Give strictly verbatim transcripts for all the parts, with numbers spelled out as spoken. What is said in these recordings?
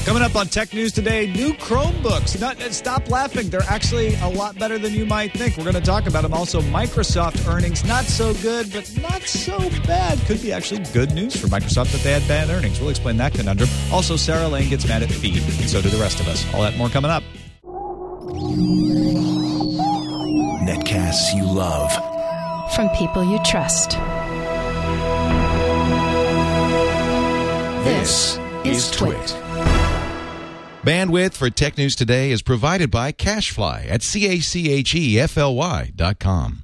Coming up on Tech News today, new Chromebooks. Not, stop laughing. They're actually a lot better than you might think. We're going to talk about them. Also, Microsoft earnings, not so good, but not so bad. Could be actually good news for Microsoft that they had bad earnings. We'll explain that conundrum. Also, Sarah Lane gets mad at feed, and so do the rest of us. All that and more coming up. Netcasts you love. From people you trust. This is Twit. Bandwidth for Tech News Today is provided by CacheFly at C A C H E F L Y dot com.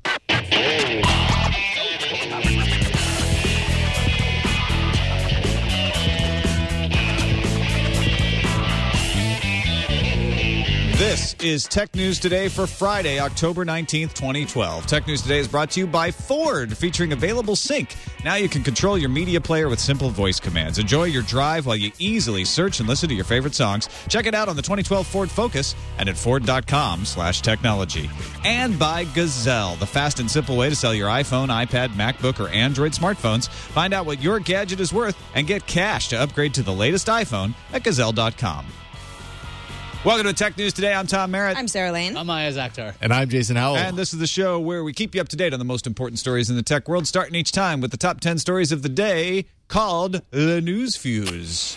This is Tech News Today for Friday, October nineteenth, twenty twelve. Tech News Today is brought to you by Ford, featuring Available Sync. Now you can control your media player with simple voice commands. Enjoy your drive while you easily search and listen to your favorite songs. Check it out on the twenty twelve Ford Focus and at Ford.com slash technology. And by Gazelle, the fast and simple way to sell your iPhone, iPad, MacBook, or Android smartphones. Find out what your gadget is worth and get cash to upgrade to the latest iPhone at Gazelle dot com. Welcome to Tech News Today. I'm Tom Merritt. I'm Sarah Lane. I'm Ayaz Akhtar. And I'm Jason Howell. And this is the show where we keep you up to date on the most important stories in the tech world, starting each time with the top ten stories of the day, called The News Fuse.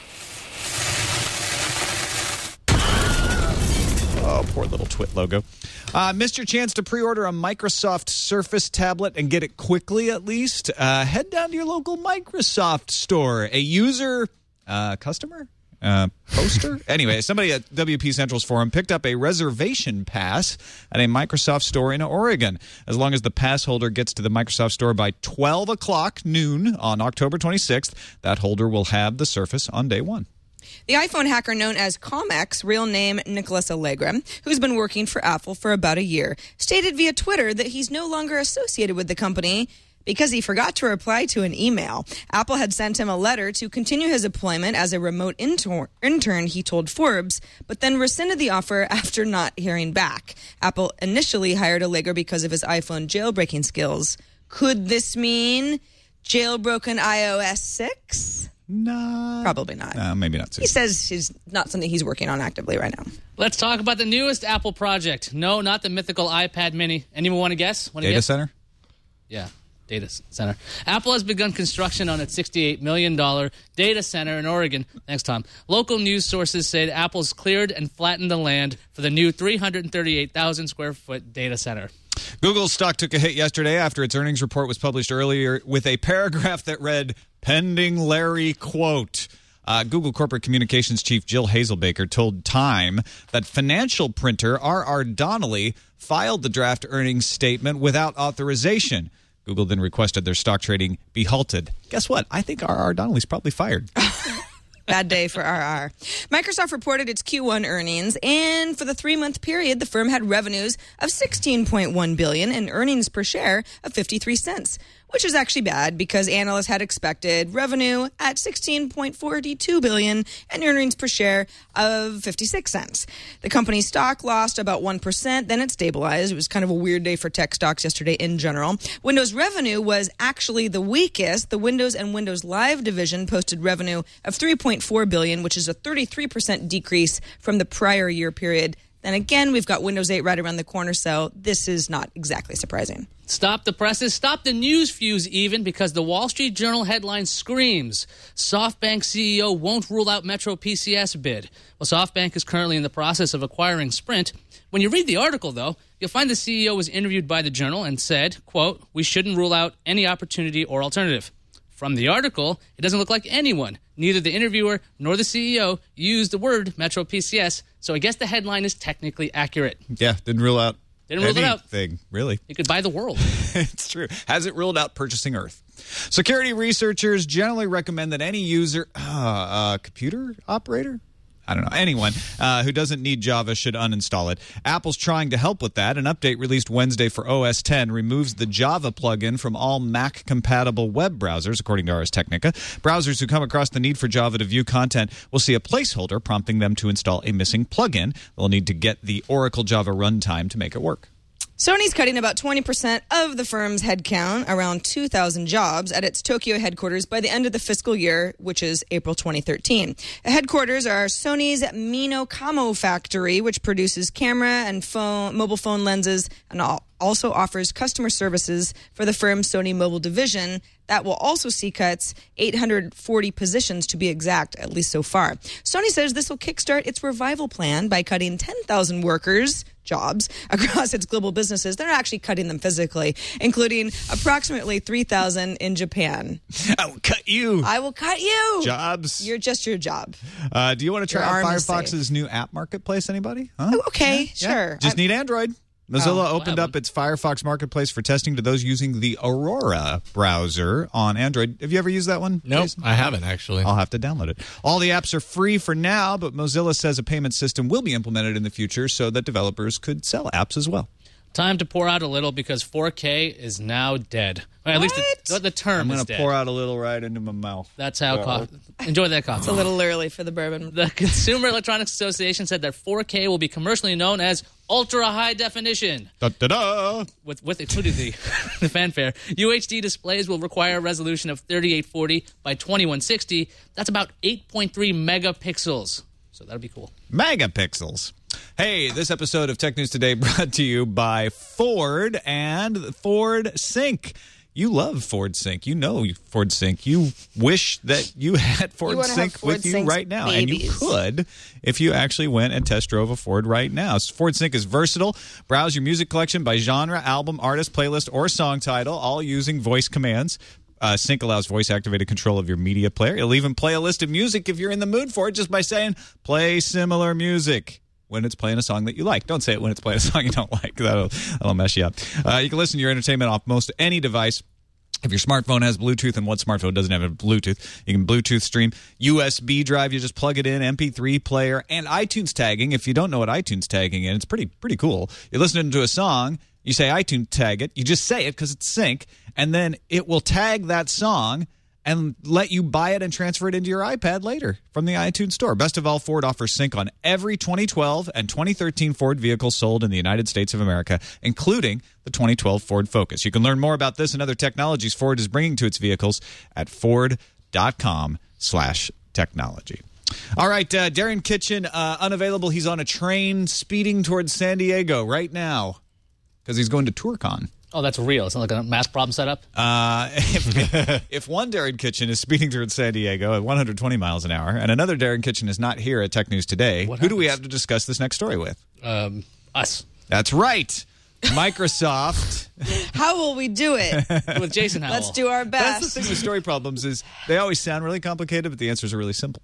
Oh, poor little Twit logo. Uh, missed your chance to pre-order a Microsoft Surface tablet and get it quickly, at least? Uh, head down to your local Microsoft store. A user, uh, customer? Uh, poster? Anyway, somebody at W P Central's forum picked up a reservation pass at a Microsoft store in Oregon. As long as the pass holder gets to the Microsoft store by twelve o'clock noon on October twenty-sixth, that holder will have the Surface on day one. The iPhone hacker known as Comex, real name Nicholas Allegra, who's been working for Apple for about a year, stated via Twitter that he's no longer associated with the company because he forgot to reply to an email. Apple had sent him a letter to continue his employment as a remote inter- intern, he told Forbes, but then rescinded the offer after not hearing back. Apple initially hired Allegra because of his iPhone jailbreaking skills. Could this mean jailbroken iOS six? No. Probably not. No, maybe not. He says it's not something he's working on actively right now. Let's talk about the newest Apple project. No, not the mythical iPad mini. Anyone want to guess? Want to Data guess? center? Yeah. Data center. Apple has begun construction on its sixty-eight million dollars data center in Oregon. Thanks, Tom. Local news sources say that Apple's cleared and flattened the land for the new three hundred thirty-eight thousand square foot data center. Google's stock took a hit yesterday after its earnings report was published earlier with a paragraph that read, "Pending Larry quote." Uh, Google Corporate Communications Chief Jill Hazelbaker told Time that financial printer R R Donnelley filed the draft earnings statement without authorization. Google then requested their stock trading be halted. Guess what? I think R R Donnelley's probably fired. Bad day for R R. Microsoft reported its Q one earnings, and for the three-month period, the firm had revenues of sixteen point one billion dollars and earnings per share of fifty-three cents, which is actually bad because analysts had expected revenue at sixteen point four two billion dollars and earnings per share of fifty-six cents. The company's stock lost about one percent, then it stabilized. It was kind of a weird day for tech stocks yesterday in general. Windows revenue was actually the weakest. The Windows and Windows Live division posted revenue of three point four billion dollars, which is a thirty-three percent decrease from the prior year period. Then again, we've got Windows eight right around the corner, so this is not exactly surprising. Stop the presses, stop the news fuse even, because the Wall Street Journal headline screams, SoftBank C E O won't rule out Metro P C S bid. Well, SoftBank is currently in the process of acquiring Sprint. When you read the article, though, you'll find the C E O was interviewed by the Journal and said, quote, "We shouldn't rule out any opportunity or alternative." From the article, it doesn't look like anyone, neither the interviewer nor the C E O, used the word Metro P C S, so I guess the headline is technically accurate. Yeah, didn't rule out Didn't rule it out. anything, really. You could buy the world. It's true. Hasn't ruled out purchasing Earth. Security researchers generally recommend that any user, uh, uh, computer operator? I don't know, anyone uh, who doesn't need Java should uninstall it. Apple's trying to help with that. An update released Wednesday for O S ten removes the Java plugin from all Mac-compatible web browsers, according to Ars Technica. Browsers who come across the need for Java to view content will see a placeholder prompting them to install a missing plugin. They'll need to get the Oracle Java runtime to make it work. Sony's cutting about twenty percent of the firm's headcount, around two thousand jobs, at its Tokyo headquarters by the end of the fiscal year, which is April twenty thirteen. The headquarters are Sony's Minokamo factory, which produces camera and phone, mobile phone lenses and all, also offers customer services for the firm's Sony Mobile division. That will also see cuts, eight hundred forty positions to be exact, at least so far. Sony says this will kickstart its revival plan by cutting ten thousand workers, jobs, across its global businesses. They're actually cutting them physically, including approximately three thousand in Japan. I will cut you. I will cut you. Jobs. You're just your job. Uh, do you want to try Your out arm is Firefox's new app marketplace? Anybody? Huh? Oh, okay, Yeah. sure. Just I- need Android. Mozilla Oh, opened wow. up its Firefox Marketplace for testing to those using the Aurora browser on Android. Have you ever used that one? Nope, Jason? I haven't actually. I'll have to download it. All the apps are free for now, but Mozilla says a payment system will be implemented in the future so that developers could sell apps as well. Time to pour out a little because four K is now dead. Or at least the, the term I'm is going to dead. pour out a little right into my mouth. That's how co- enjoy that coffee. It's a little early for the bourbon. The Consumer Electronics Association said that four K will be commercially known as ultra high definition, Da, da, da. with with including the the fanfare. U H D displays will require a resolution of thirty-eight forty by twenty-one sixty. That's about eight point three megapixels. So that'll be cool. Megapixels. Hey, this episode of Tech News Today brought to you by Ford and Ford Sync. You love Ford Sync. You know Ford Sync. You wish that you had Ford You wanna have Sync Ford with you Sync's right now. And you babies. could if you actually went and test drove a Ford right now. Ford Sync is versatile. Browse your music collection by genre, album, artist, playlist, or song title, all using voice commands. Uh, Sync allows voice-activated control of your media player. It'll even play a list of music if you're in the mood for it just by saying, play similar music when it's playing a song that you like. Don't say it when it's playing a song you don't like. That'll, that'll mess you up. Uh, you can listen to your entertainment off most any device. If your smartphone has Bluetooth, and what smartphone doesn't have a Bluetooth, you can Bluetooth stream. U S B drive, you just plug it in, M P three player, and iTunes tagging. If you don't know what iTunes tagging is, it's pretty pretty cool. You're listening to a song, you say iTunes tag it, you just say it because it's Sync, and then it will tag that song and let you buy it and transfer it into your iPad later from the iTunes store. Best of all, Ford offers Sync on every twenty twelve and twenty thirteen Ford vehicle sold in the United States of America, including the twenty twelve Ford Focus. You can learn more about this and other technologies Ford is bringing to its vehicles at ford.com slash technology. All right, uh, Darren Kitchen, uh, unavailable. He's on a train speeding towards San Diego right now because he's going to TourCon. Oh, that's real. It's not like a mass problem setup. Uh, if, if one Darren Kitchen is speeding through San Diego at one hundred twenty miles an hour, and another Darren Kitchen is not here at Tech News Today, What who do we happens? have to discuss this next story with? Um, us That's right, Microsoft. How will we do it? with Jason Howell. Let's do our That's the best. thing with story problems is they always sound really complicated, but the answers are really simple.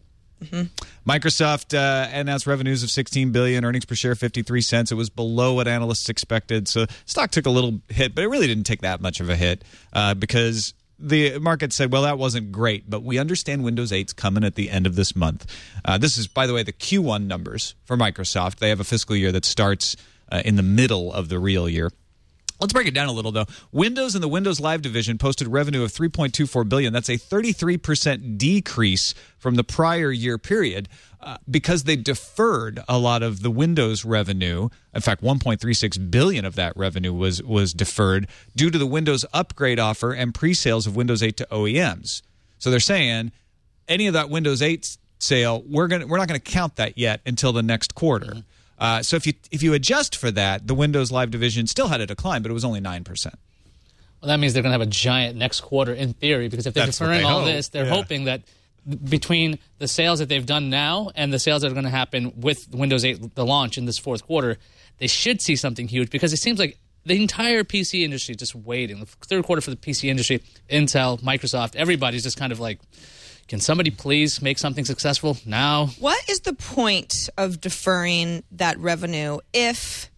Microsoft uh, announced revenues of sixteen billion dollars, earnings per share fifty-three cents. It was below what analysts expected, so stock took a little hit, but it really didn't take that much of a hit uh, because the market said, well, that wasn't great, but we understand Windows eight's coming at the end of this month. Uh, this is, by the way, the Q one numbers for Microsoft. They have a fiscal year that starts uh, in the middle of the real year. Let's break it down a little, though. Windows and the Windows Live division posted revenue of three point two four billion dollars. That's a thirty-three percent decrease from the prior year period uh, because they deferred a lot of the Windows revenue. In fact, one point three six billion dollars of that revenue was was deferred due to the Windows upgrade offer and pre-sales of Windows eight to O E Ms. So they're saying any of that Windows eight sale, we're gonna we're not going to count that yet until the next quarter. Mm-hmm. Uh, so if you if you adjust for that, the Windows Live division still had a decline, but it was only nine percent. Well, that means they're going to have a giant next quarter in theory, because if they're That's what deferring they all hope. this, they're Yeah. hoping that between the sales that they've done now and the sales that are going to happen with Windows eight, the launch in this fourth quarter, they should see something huge, because it seems like the entire P C industry is just waiting. The third quarter for the P C industry, Intel, Microsoft, everybody's just kind of like, can somebody please make something successful now? What is the point of deferring that revenue if,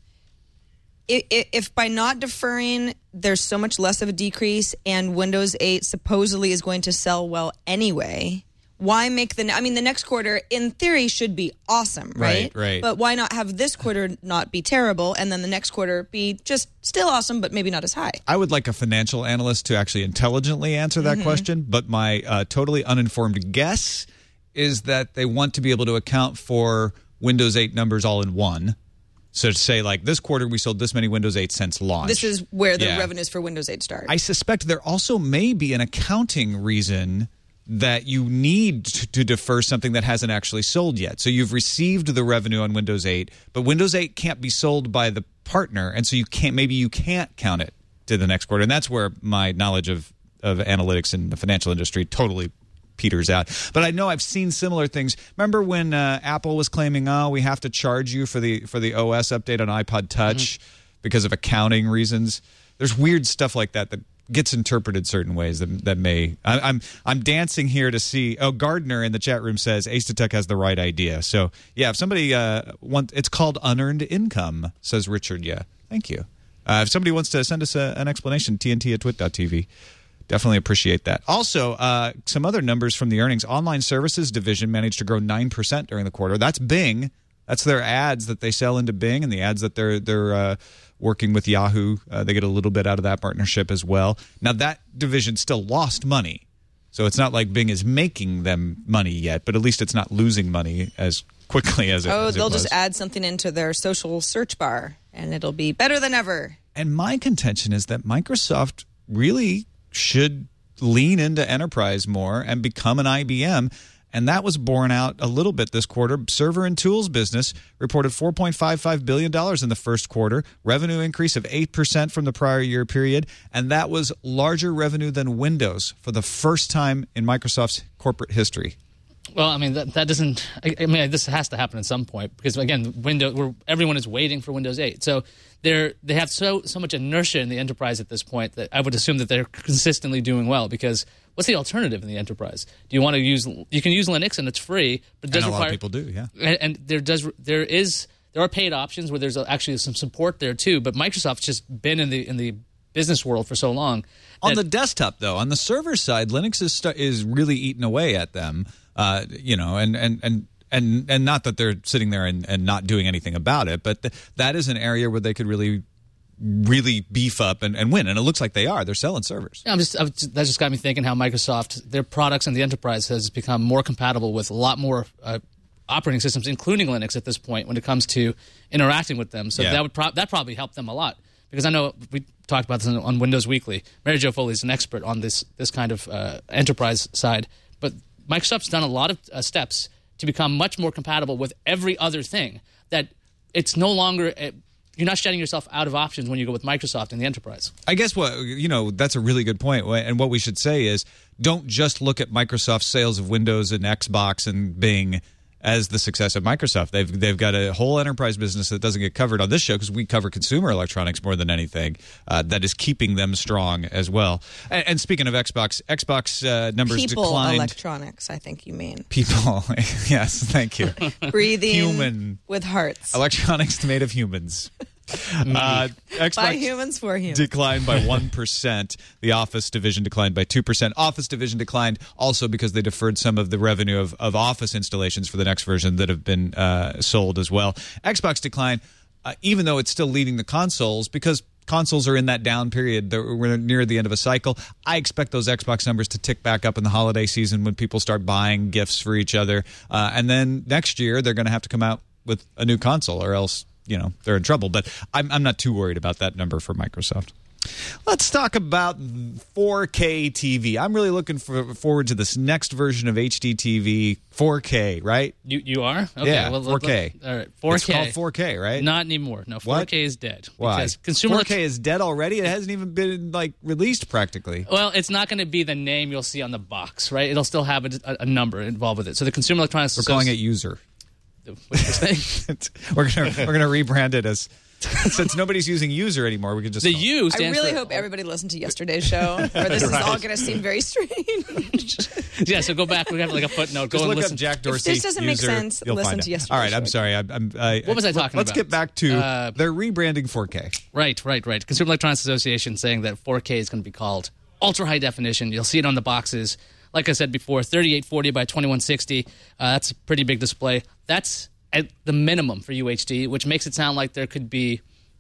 if if by not deferring there's so much less of a decrease and Windows eight supposedly is going to sell well anyway? Why make the I mean the next quarter in theory should be awesome, right? Right, right. But why not have this quarter not be terrible and then the next quarter be just still awesome but maybe not as high? I would like a financial analyst to actually intelligently answer that Mm-hmm. question, but my uh, totally uninformed guess is that they want to be able to account for Windows eight numbers all in one, So to say, like, this quarter we sold this many Windows eight since launch. This is where the Yeah. revenues for Windows eight start. I suspect there also may be an accounting reason that you need to, to defer something that hasn't actually sold yet. So you've received the revenue on Windows eight, but Windows eight can't be sold by the partner, and so you can't. Maybe you can't count it to the next quarter, and that's where my knowledge of of analytics in the financial industry totally peters out. But I know I've seen similar things. Remember when uh, Apple was claiming, "Oh, we have to charge you for the for the O S update on iPod Touch mm-hmm. because of accounting reasons." There's weird stuff like that that gets interpreted certain ways that that may. I, I'm I'm dancing here to see. Oh, Gardner in the chat room says Ace to Tech has the right idea. So yeah, if somebody uh, want, it's called unearned income, says Richard. Yeah, thank you. Uh, if somebody wants to send us a, an explanation, T N T at twit dot T V. Definitely appreciate that. Also, uh, some other numbers from the earnings. Online services division managed to grow nine percent during the quarter. That's Bing. That's their ads that they sell into Bing and the ads that they're they're uh, working with Yahoo. Uh, they get a little bit out of that partnership as well. Now, that division still lost money. So it's not like Bing is making them money yet, but at least it's not losing money as quickly as it, oh, as it they'll was. just add something into their social search bar, and it'll be better than ever. And my contention is that Microsoft really should lean into enterprise more and become an I B M. And that was borne out a little bit this quarter. Server and tools business reported four point five five billion dollars in the first quarter, revenue increase of eight percent from the prior year period. And that was larger revenue than Windows for the first time in Microsoft's corporate history. Well, I mean, that, that doesn't – I mean, this has to happen at some point because, again, Windows, we're, everyone is waiting for Windows eight. So they're, they have so so much inertia in the enterprise at this point that I would assume that they're consistently doing well because what's the alternative in the enterprise? Do you want to use – you can use Linux and it's free, but it does and a require – lot of people do, yeah. And, and there does there is there are paid options where there's actually some support there too, but Microsoft's just been in the in the business world for so long. On the desktop, though, on the server side, Linux is st- is really eating away at them. Uh, you know, and, and, and, and, and not that they're sitting there and, and not doing anything about it, but th- that is an area where they could really, really beef up and, and win. And it looks like they are. They're selling servers. Yeah, I'm just, I'm just that just got me thinking how Microsoft, their products in the enterprise has become more compatible with a lot more uh, operating systems, including Linux at this point when it comes to interacting with them. So Yeah. that would pro- that probably help them a lot. Because I know we talked about this on, on Windows Weekly. Mary Jo Foley is an expert on this this kind of uh, enterprise side. But Microsoft's done a lot of uh, steps to become much more compatible with every other thing. That it's no longer uh, you're not shutting yourself out of options when you go with Microsoft in the enterprise. I guess what you know that's a really good point. And what we should say is don't just look at Microsoft's sales of Windows and Xbox and Bing as the success of Microsoft. They've they've got a whole enterprise business that doesn't get covered on this show because we cover consumer electronics more than anything. Uh, that is keeping them strong as well. And, and speaking of Xbox, Xbox uh, numbers People declined. electronics, I think you mean. People, yes, thank you. Breathing Human with hearts. Electronics made of humans. Uh, Xbox By humans for humans. declined by one percent. The Office division declined by two percent. Office division declined also because they deferred some of the revenue of, of Office installations for the next version that have been uh, sold as well. Xbox declined, uh, even though it's still leading the consoles because consoles are in that down period. We're near the end of a cycle. I expect those Xbox numbers to tick back up in the holiday season when people start buying gifts for each other. Uh, and then next year, they're going to have to come out with a new console or else you know they're in trouble. But I'm, I'm not too worried about that number for Microsoft. Let's talk about four K T V. I'm really looking for, forward to this next version of H D T V, four K, right? You you are? Okay, Yeah, well, four K. Let, all right, four K. It's called four K, right? Not anymore. No, four K is dead. Why? Because consumer four K is dead already? It hasn't even been like released practically. Well, it's not going to be the name you'll see on the box, right? It'll still have a, a number involved with it. So the Consumer Electronics We're calling it user. What's this thing? we're gonna we're gonna rebrand it as since nobody's using user anymore. We can just The call- U I stands really for, hope everybody listened to yesterday's show, or this is all going to seem very strange. Yeah, so go back. We have like a footnote. Go Just and look listen. up Jack If Dorsey. this doesn't make user, sense, you'll listen find to it. yesterday's All right, I'm show. sorry. I'm, I'm, I, What was I talking let's about? get back to Uh, they're rebranding four K. Right, right, right. Consumer Electronics Association saying that four K is going to be called ultra high definition. You'll see it on the boxes. Like I said before, thirty-eight forty by twenty-one sixty. Uh, that's a pretty big display. That's at the minimum for U H D, which makes it sound like there could be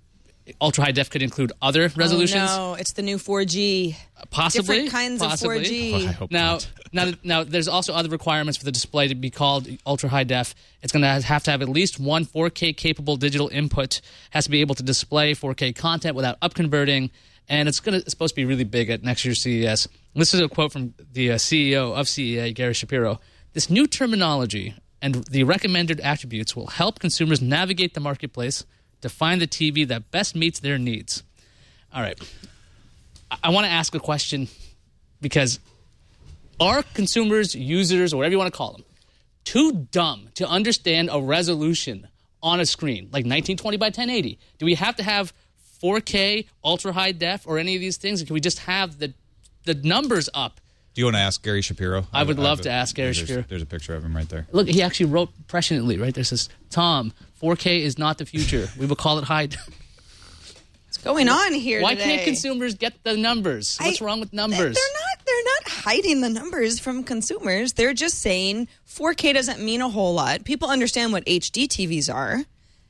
ultra high def could include other resolutions. Oh, no, it's the new four G. Possibly. Different kinds possibly. of four G. Well, I hope Now, not. now, now, there's also other requirements for the display to be called ultra high def. It's going to have to have at least one four K capable digital input. Has to be able to display four K content without upconverting, and it's going to it's supposed to be really big at next year's C E S. This is a quote from the uh, C E O of C E A, Gary Shapiro. This new terminology and the recommended attributes will help consumers navigate the marketplace to find the T V that best meets their needs. All right. I, I want to ask a question because are consumers, users, or whatever you want to call them, too dumb to understand a resolution on a screen like nineteen twenty by ten eighty? Do we have to have four K, ultra high def, or any of these things? Or can we just have the the numbers up? Do you want to ask Gary Shapiro? I would love have to a- ask Gary there's, Shapiro. There's a picture of him right there. Look, he actually wrote presciently, right? There says, Tom, four K is not the future. We will call it high. What's going on here Why today? can't consumers get the numbers? What's I- wrong with They're numbers? not. They're not hiding the numbers from consumers. They're just saying four K doesn't mean a whole lot. People understand what H D T Vs are.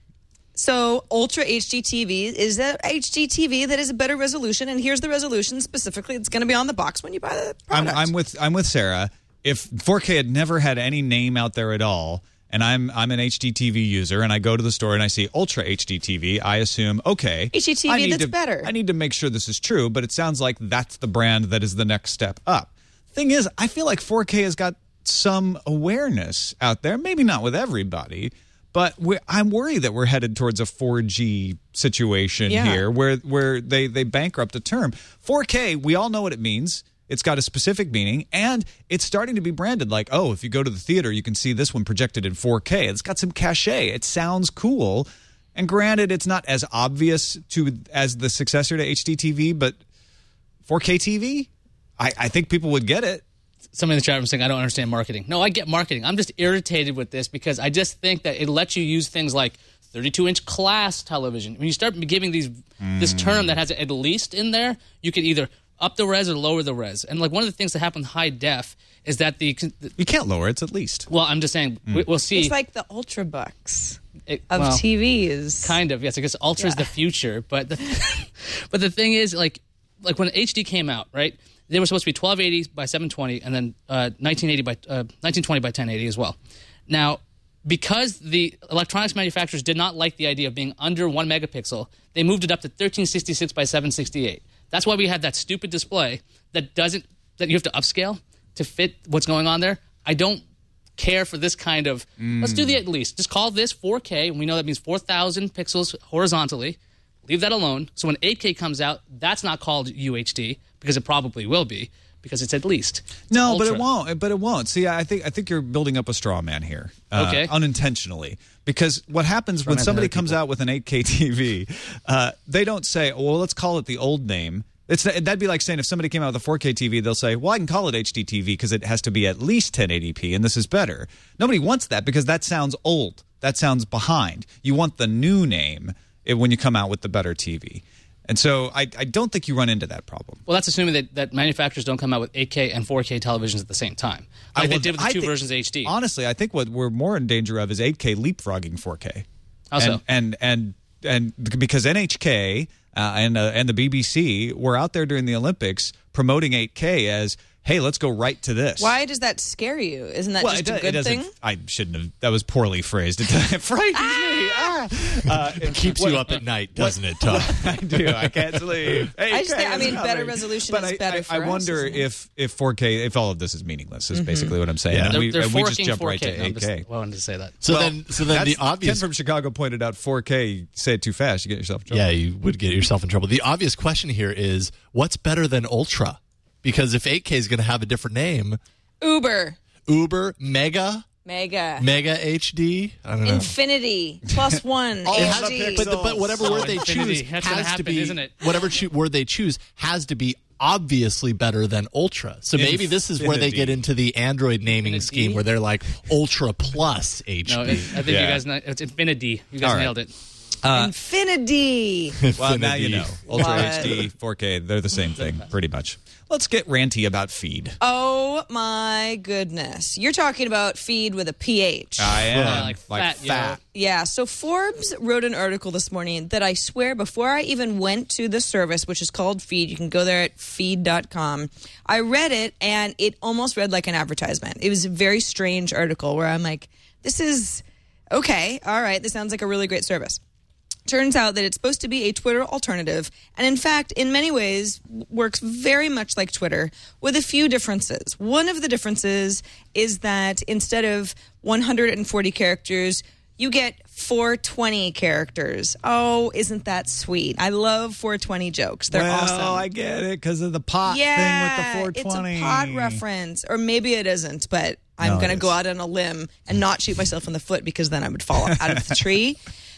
So Ultra H D T V is a H D T V that is a better resolution, and here's the resolution specifically. It's going to be on the box when you buy the I'm, product. I'm with I'm with Sarah. If four K had never had any name out there at all, and I'm I'm an H D T V user, and I go to the store and I see Ultra H D T V, I assume okay, H D T V I need that's to- better. I need to make sure this is true, but it sounds like that's the brand that is the next step up. Thing is, I feel like four K has got some awareness out there. Maybe not with everybody, but we're, I'm worried that we're headed towards a four G situation Yeah. here, where where they they bankrupt the term. four K, we all know what it means. It's got a specific meaning, and it's starting to be branded like, oh, if you go to the theater, you can see this one projected in four K. It's got some cachet. It sounds cool. And granted, it's not as obvious to as the successor to H D T V, but four K T V, I, I think people would get it. Somebody in the chat room saying, I don't understand marketing. No, I get marketing. I'm just irritated with this because I just think that it lets you use things like thirty-two inch class television. When you start giving these this term that has at least in there, you can either up the res or lower the res. And like one of the things that happen in high def is that the You can't lower it, it's at least. well, I'm just saying we, we'll see. It's like the Ultrabucks It- of well, T Vs. Kind of, yes. I guess Ultra is Yeah. the future, but the, but the thing is, like, like when H D came out, right? They were supposed to be twelve eighty by seven twenty, and then uh, nineteen eighty by uh, nineteen twenty by ten eighty as well. Now, because the electronics manufacturers did not like the idea of being under one megapixel, they moved it up to thirteen sixty-six by seven sixty-eight. That's why we had that stupid display that doesn't that you have to upscale to fit what's going on there. I don't care for this kind of. Let's do the at least. Just call this four K, and we know that means four thousand pixels horizontally. Leave that alone. So when eight K comes out, that's not called U H D because it probably will be because it's at least. It's No, but it ultra. won't. But it won't. See, I think I think you're building up a straw man here, uh, Okay. unintentionally. Because what happens when man somebody to other comes out with an eight K T V, uh, they don't say, "Well, let's call it the old name." It's that'd be like saying if somebody came out with a four K T V, they'll say, "Well, I can call it H D T V because it has to be at least ten eighty p, and this is better." Nobody wants that because that sounds old. That sounds behind. You want the new name eh, when you come out with the better T V. And so I, I don't think you run into that problem. Well, that's assuming that, that manufacturers don't come out with eight K and four K televisions at the same time, like I they would- did with the I two think- versions of H D. Honestly, I think what we're more in danger of is eight K leapfrogging four K. How so? And and and, and because N H K uh, and uh, and the B B C were out there during the Olympics promoting eight K as, hey, let's go right to this. Why does that scare you? Isn't that Well, just it, a do- it good doesn't. thing? I shouldn't have. That was poorly phrased. It frightens me. Ah. Uh, It keeps what- you up at night, doesn't it, Tom? I do. I can't sleep. I just think- I eight K is mean, better coming. resolution But is I, better I, for I us, wonder isn't it? if if four K, if all of this is meaningless, is basically what I'm saying. Yeah. And they're we, they're and we just forking jump right to four K. No, I'm eight just- K. I wanted to say that. So Well, then, so then the that's- obvious. Ken from Chicago pointed out four K. Say it too fast, you get yourself in trouble. Yeah, you would get yourself in trouble. The obvious question here is, what's better than Ultra? Because if eight K is going to have a different name, Uber, Uber, Mega, Mega, Mega H D. I don't know. Infinity, plus one, All H the D. pixels. But, the, but whatever Oh, word they Infinity. choose That's has gonna to happen, be, isn't it? whatever cho- word they choose has to be obviously better than Ultra. So maybe this is where they Infinity. get into the Android naming Infinity? scheme where they're like Ultra Plus H D. No, it, I think Yeah. you guys know it's Infinity. You guys All right. nailed it. Uh, Infinity. Well, now you know. Ultra What? H D, four K, they're the same thing, pretty much. Let's get ranty about feed. Oh my goodness. You're talking about feed with a P H. I am. Yeah, like fat, fat. Yeah, so Forbes wrote an article this morning that I swear before I even went to the service, which is called Feed, you can go there at feed dot com. I read it and it almost read like an advertisement. It was a very strange article where I'm like, this is okay, all right, this sounds like a really great service. Turns out that it's supposed to be a Twitter alternative, and in fact, in many ways, works very much like Twitter, with a few differences. One of the differences is that instead of one hundred forty characters, you get four hundred twenty characters. Oh, isn't that sweet? I love four hundred twenty jokes. They're well, awesome. I get it because of the pot yeah, thing with the four hundred twenty. It's a pod reference, or maybe it isn't, but I'm No, going to it go is. out on a limb and not shoot myself in the foot because then I would fall out of the tree.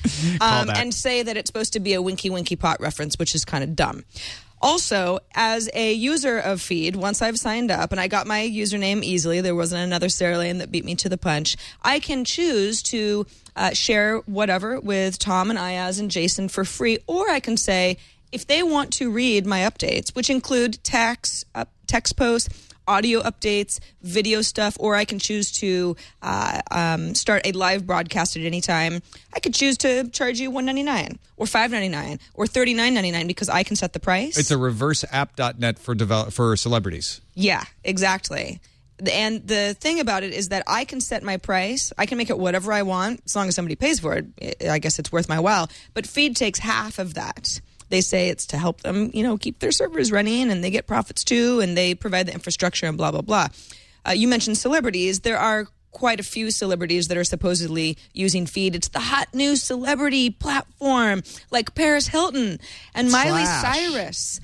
Um, back. and say that it's supposed to be a winky winky pot reference, which is kind of dumb. Also, as a user of Feed, once I've signed up and I got my username easily, there wasn't another Sarah Lane that beat me to the punch, I can choose to uh, share whatever with Tom and Ayaz and Jason for free, or I can say, if they want to read my updates, which include text, uh, text posts, audio updates, video stuff, or I can choose to uh, um, start a live broadcast at any time. I could choose to charge you one hundred ninety-nine dollars or five hundred ninety-nine dollars or thirty-nine ninety-nine because I can set the price. It's a reverse app dot net for develop for celebrities. Yeah, exactly. And the thing about it is that I can set my price. I can make it whatever I want as long as somebody pays for it. I guess it's worth my while. But Feed takes half of that. They say it's to help them, you know, keep their servers running, and they get profits too, and they provide the infrastructure and blah, blah, blah. Uh, you mentioned celebrities. There are quite a few celebrities that are supposedly using Feed. It's the hot new celebrity platform, like Paris Hilton and Miley Slash. Cyrus.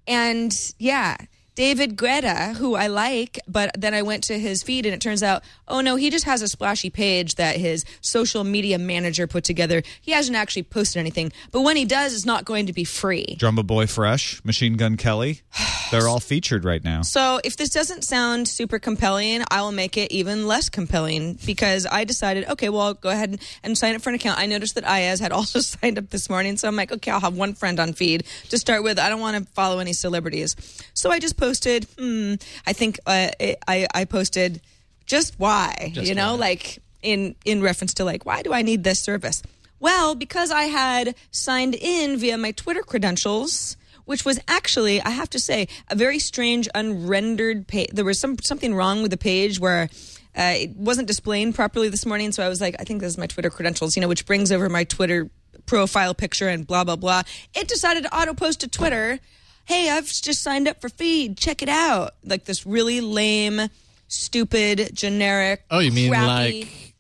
And yeah, David Guetta, who I like, but then I went to his feed and it turns out, oh no, he just has a splashy page that his social media manager put together. He hasn't actually posted anything, but when he does, it's not going to be free. Drumma Boy Fresh, Machine Gun Kelly, they're all featured right now. So if this doesn't sound super compelling, I will make it even less compelling because I decided, okay, well, I'll go ahead and, and sign up for an account. I noticed that Ayaz had also signed up this morning, so I'm like, okay, I'll have one friend on Feed to start with. I don't want to follow any celebrities. So I just posted, hmm, I think uh, I, I posted just why, Just you know, why. like in, in reference to like, why do I need this service? Well, because I had signed in via my Twitter credentials, which was actually, I have to say, a very strange unrendered page. There was some something wrong with the page where uh, it wasn't displaying properly this morning. So I was like, I think this is my Twitter credentials, you know, which brings over my Twitter profile picture and blah, blah, blah. It decided to auto-post to Twitter, hey, I've just signed up for Feed. Check it out. Like this really lame, stupid, generic, Oh, you mean crappy, like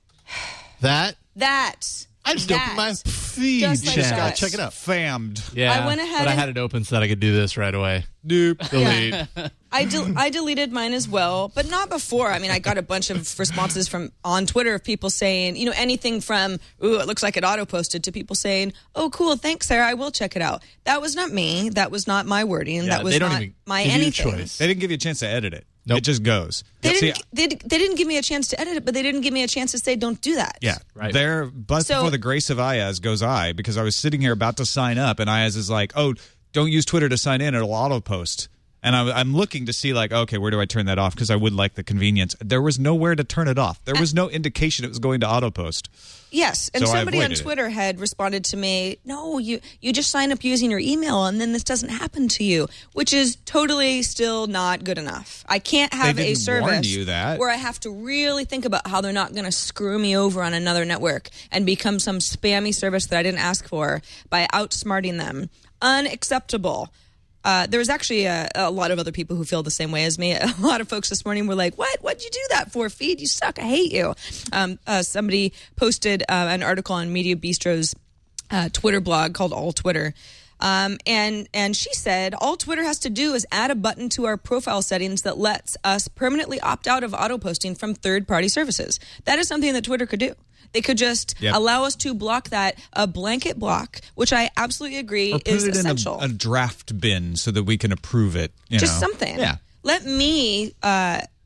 that? that. I just that. opened my feed Just like chat. that. Check it out. Fammed. Yeah, I went ahead but I and- had it open so that I could do this right away. Nope. Delete. I del- I deleted mine as well, but not before. I mean, I got a bunch of responses from on Twitter of people saying, you know, anything from, ooh, it looks like it auto-posted to people saying, oh, cool, thanks, Sarah, I will check it out. That was not me. That was not my wording. Yeah, that was they don't not even my give you a anything. choice. They didn't give you a chance to edit it. Nope. It just goes. They See, didn't, they, they didn't give me a chance to edit it, but they didn't give me a chance to say, don't do that. Yeah, Right. There, but So- before the grace of Ayaz goes I, because I was sitting here about to sign up, and Ayaz is like, "Oh, don't use Twitter to sign in; it'll auto post." And I, I'm looking to see, like, okay, where do I turn that off? Because I would like the convenience. There was nowhere to turn it off. There was no indication it was going to auto post. Yes, and So I somebody on avoided it. Twitter had responded to me, no, you, you just sign up using your email and then this doesn't happen to you, which is totally still not good enough. I can't have They a didn't service warn you that. where I have to really think about how they're not going to screw me over on another network and become some spammy service that I didn't ask for by outsmarting them. Unacceptable. Uh, there was actually a, a lot of other people who feel the same way as me. A lot of folks this morning were like, what? What'd you do that for, Feed? You suck. I hate you. Um, uh, somebody posted uh, an article on Media Bistro's uh, Twitter blog called All Twitter. Um, and, and she said, all Twitter has to do is add a button to our profile settings that lets us permanently opt out of auto posting from third-party services. That is something that Twitter could do. They could just Yep. allow us to block that, a blanket block, which I absolutely agree Or put is it essential. in a, a draft bin so that we can approve it. You Just know? something. Yeah. Let me uh,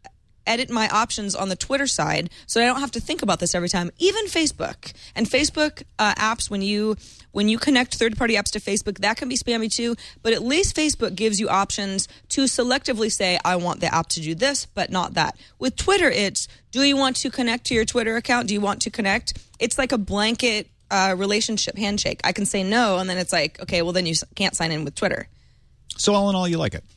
edit my options on the Twitter side so I don't have to think about this every time. Even Facebook. And Facebook uh, apps, when you when you connect third-party apps to Facebook, that can be spammy too. But at least Facebook gives you options to selectively say, I want the app to do this, but not that. With Twitter, it's, do you want to connect to your Twitter account? Do you want to connect? It's like a blanket uh, relationship handshake. I can say no, and then it's like, okay, well, then you can't sign in with Twitter. So all in all, you like it?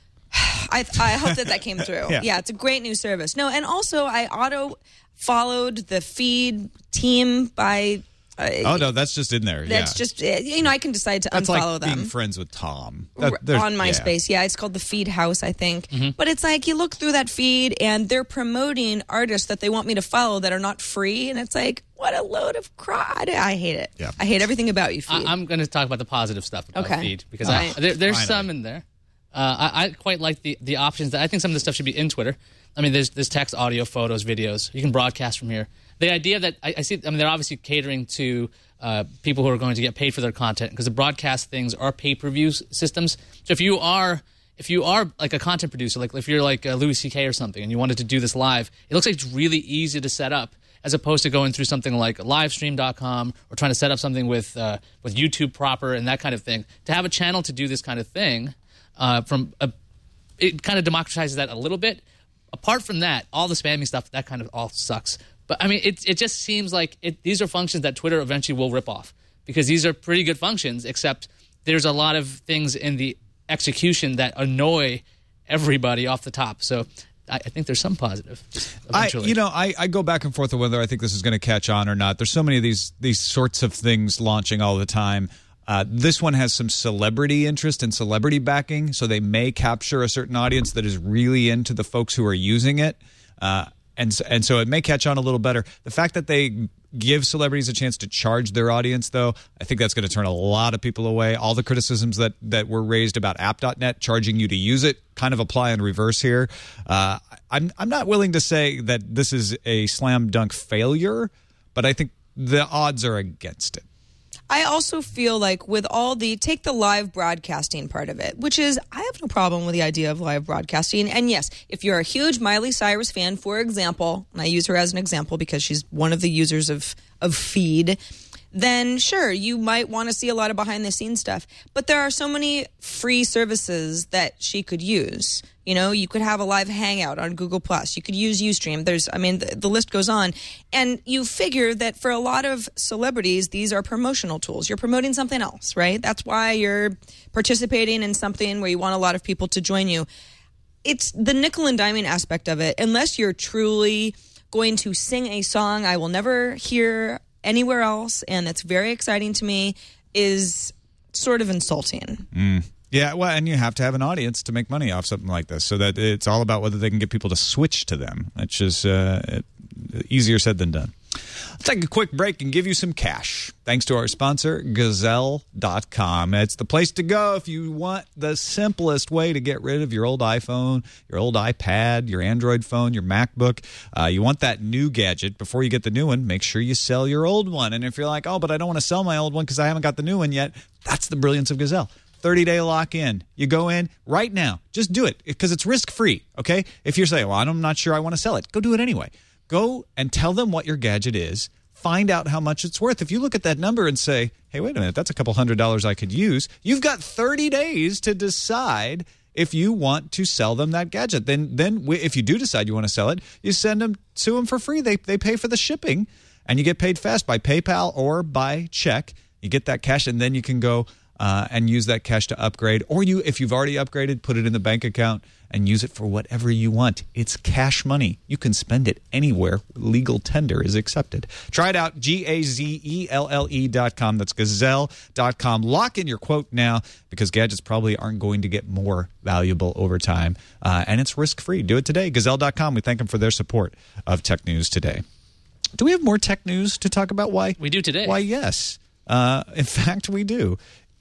I, I hope that that came through. yeah. yeah, it's a great new service. No, and also I auto followed the feed team by. Uh, oh no, that's just in there. That's yeah. just you know I can decide to that's unfollow like them. Being friends with Tom that, that, on MySpace. Yeah. yeah, it's called the Feed House, I think. Mm-hmm. But it's like you look through that feed and they're promoting artists that they want me to follow that are not free, and it's like, what a load of crud. I hate it. Yeah. I hate everything about you, Feed. I, I'm going to talk about the positive stuff about Okay. Feed because All I, right. there, there's Finally. some in there. Uh, I, I quite like the, the options. That I think some of the stuff should be in Twitter. I mean, there's there's text, audio, photos, videos. You can broadcast from here. The idea that I, I see, I mean, they're obviously catering to uh, people who are going to get paid for their content because the broadcast things are pay-per-view systems. So if you are if you are like a content producer, like if you're like uh, Louis C K or something, and you wanted to do this live, it looks like it's really easy to set up, as opposed to going through something like livestream dot com or trying to set up something with uh, with YouTube proper and that kind of thing. To have a channel to do this kind of thing, uh, from a, it kind of democratizes that a little bit. Apart from that, all the spamming stuff, that kind of all sucks. But I mean, it it just seems like it, these are functions that Twitter eventually will rip off because these are pretty good functions, except there's a lot of things in the execution that annoy everybody off the top. So I, I think there's some positive. I, Eventually. you know, I, I go back and forth on whether I think this is going to catch on or not. There's so many of these these sorts of things launching all the time. Uh, this one has some celebrity interest and celebrity backing, so they may capture a certain audience that is really into the folks who are using it. Uh, and, so, and so it may catch on a little better. The fact that they give celebrities a chance to charge their audience, though, I think that's going to turn a lot of people away. All the criticisms that, that were raised about app dot net charging you to use it kind of apply in reverse here. Uh, I'm, I'm not willing to say that this is a slam dunk failure, but I think the odds are against it. I also feel like with all the, take the live broadcasting part of it, which is, I have no problem with the idea of live broadcasting. And yes, if you're a huge Miley Cyrus fan, for example, and I use her as an example because she's one of the users of, of Feed, then sure, you might want to see a lot of behind the scenes stuff. But there are so many free services that she could use. You know, you could have a live hangout on Google Plus. You could use Ustream. There's, I mean, the, the list goes on. And you figure that for a lot of celebrities, these are promotional tools. You're promoting something else, right? That's why you're participating in something where you want a lot of people to join you. It's the nickel and diming aspect of it. Unless you're truly going to sing a song I will never hear anywhere else, and that's very exciting to me, is sort of insulting. Mm. Yeah, well, and you have to have an audience to make money off something like this, so that it's all about whether they can get people to switch to them, which is uh, easier said than done. Let's take a quick break and give you some cash. Thanks to our sponsor, Gazelle dot com. It's the place to go if you want the simplest way to get rid of your old iPhone, your old iPad, your Android phone, your MacBook. Uh, you want that new gadget. Before you get the new one, make sure you sell your old one. And if you're like, oh, but I don't want to sell my old one because I haven't got the new one yet, that's the brilliance of Gazelle. thirty-day lock-in. You go in right now. Just do it because it's risk-free, okay? If you're saying, well, I'm not sure I want to sell it, go do it anyway. Go and tell them what your gadget is. Find out how much it's worth. If you look at that number and say, hey, wait a minute, that's a couple hundred dollars I could use, you've got thirty days to decide if you want to sell them that gadget. Then then if you do decide you want to sell it, you send them to them for free. They, they pay for the shipping, and you get paid fast by PayPal or by check. You get that cash, and then you can go uh, and use that cash to upgrade. Or you, if you've already upgraded, put it in the bank account and use it for whatever you want. It's cash money. You can spend it anywhere. Legal tender is accepted. Try it out, G A Z E L L E dot com. That's gazelle dot com. Lock in your quote now because gadgets probably aren't going to get more valuable over time. Uh, and it's risk-free. Do it today, gazelle dot com. We thank them for their support of Tech News Today. Do we have more tech news to talk about? Why? We do today. Why, yes. Uh, in fact, we do.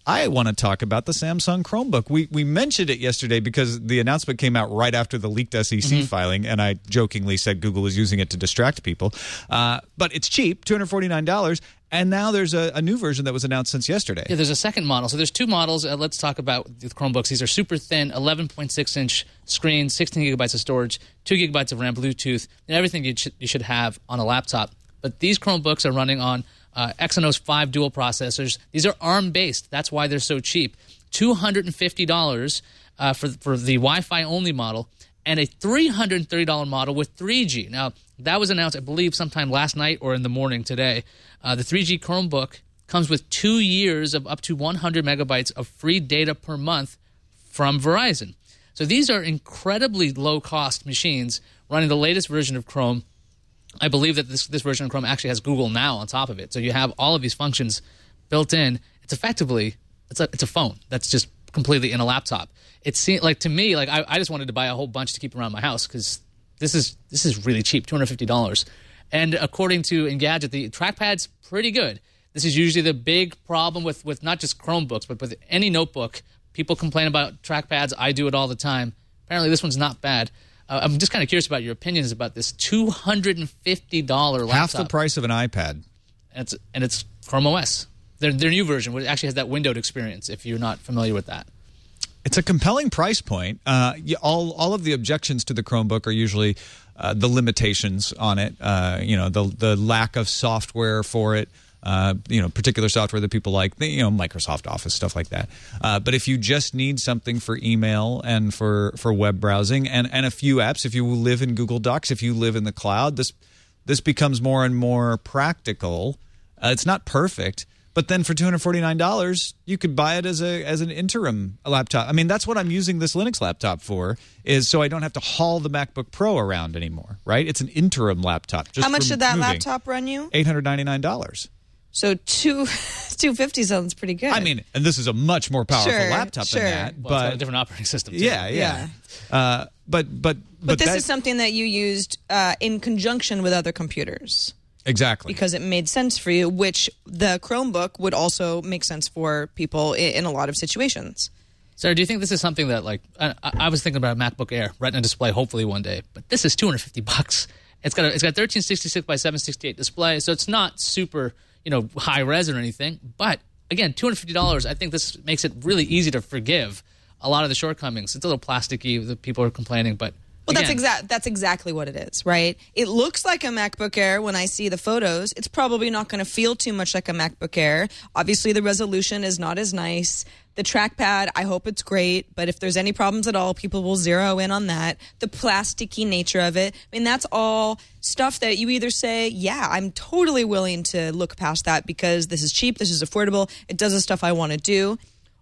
I want to talk about the Samsung Chromebook. We we mentioned it yesterday because the announcement came out right after the leaked S E C mm-hmm. filing, and I jokingly said Google is using it to distract people. Uh, but it's cheap, two hundred forty-nine dollars. And now there's a, a new version that was announced since yesterday. Yeah, there's a second model. So there's two models. Uh, let's talk about the Chromebooks. These are super thin, eleven point six inch screen, sixteen gigabytes of storage, two gigabytes of RAM, Bluetooth, and everything you should, you should have on a laptop. But these Chromebooks are running on uh, Exynos five dual processors. These are ARM-based. That's why they're so cheap. two hundred fifty dollars uh, for, for the Wi-Fi only model, and a three hundred thirty dollars model with three G. Now, that was announced, I believe, sometime last night or in the morning today. Uh, the three G Chromebook comes with two years of up to one hundred megabytes of free data per month from Verizon. So these are incredibly low-cost machines running the latest version of Chrome. I believe that this, this version of Chrome actually has Google Now on top of it. So you have all of these functions built in. It's effectively, it's a, it's a phone that's just completely in a laptop. It seemed like, to me, like I, I just wanted to buy a whole bunch to keep around my house because this is this is really cheap, two hundred fifty dollars. And according to Engadget, the trackpad's pretty good. This is usually the big problem with, with not just Chromebooks, but with any notebook. People complain about trackpads. I do it all the time. Apparently, this one's not bad. Uh, I'm just kind of curious about your opinions about this two hundred fifty dollars laptop. Half the price of an iPad. And it's, and it's Chrome O S. Their, their new version which actually has that windowed experience, if you're not familiar with that. It's a compelling price point. Uh, all all of the objections to the Chromebook are usually uh, the limitations on it. Uh, you know, the the lack of software for it. Uh, you know, particular software that people like. You know, Microsoft Office, stuff like that. Uh, but if you just need something for email and for, for web browsing and, and a few apps, if you live in Google Docs, if you live in the cloud, this this becomes more and more practical. Uh, it's not perfect. But then for two hundred forty-nine dollars, you could buy it as a as an interim laptop. I mean, that's what I'm using this Linux laptop for, is so I don't have to haul the MacBook Pro around anymore, right? It's an interim laptop. Just How much for did that moving. laptop run you? eight hundred ninety-nine dollars. So two, two fifty sounds pretty good. I mean, and this is a much more powerful Sure, laptop sure. than that. Well, but it's got a different operating system, too. yeah, yeah. Uh, but but but, But this that- is something that you used uh, in conjunction with other computers. Exactly. Because it made sense for you, which the Chromebook would also make sense for people in, in a lot of situations. Sarah, do you think this is something that, like, I, I was thinking about a MacBook Air, Retina display, hopefully one day, but this is two hundred fifty bucks. It's got a, it's got thirteen sixty-six by seven sixty-eight display, so it's not super, you know, high res or anything. But again, two hundred fifty dollars. I think this makes it really easy to forgive a lot of the shortcomings. It's a little plasticky. The people are complaining, but. Well, that's Again. exact. That's exactly what it is, right? It looks like a MacBook Air when I see the photos. It's probably not going to feel too much like a MacBook Air. Obviously, the resolution is not as nice. The trackpad, I hope it's great, but if there's any problems at all, people will zero in on that. The plasticky nature of it, I mean, that's all stuff that you either say, yeah, I'm totally willing to look past that because this is cheap, this is affordable, it does the stuff I want to do.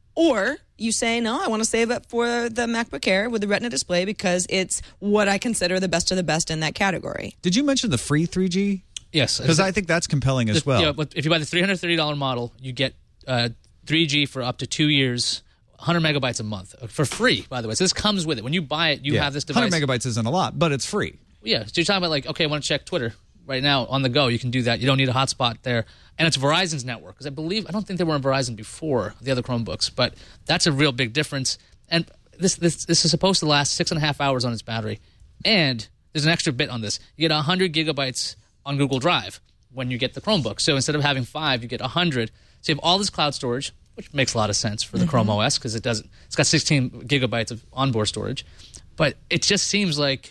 Or you say, no, I want to save it for the MacBook Air with the Retina display because it's what I consider the best of the best in that category. Did you mention the free three G? Yes. Because I think that's compelling as well. Yeah, but if you buy the three hundred thirty dollars model, you get uh, three G for up to two years, one hundred megabytes a month for free, by the way. So this comes with it. When you buy it, you Yeah. have this device. one hundred megabytes isn't a lot, but it's free. Yeah, so you're talking about like, okay, I want to check Twitter right now on the go. You can do that. You don't need a hotspot there. And it's Verizon's network. Because I believe, I don't think they were on Verizon before the other Chromebooks, but that's a real big difference. And this this this is supposed to last six and a half hours on its battery. And there's an extra bit on this. You get one hundred gigabytes on Google Drive when you get the Chromebook. So instead of having five, you get one hundred. So you have all this cloud storage, which makes a lot of sense for the mm-hmm. Chrome O S because it doesn't. It's got sixteen gigabytes of onboard storage. But it just seems like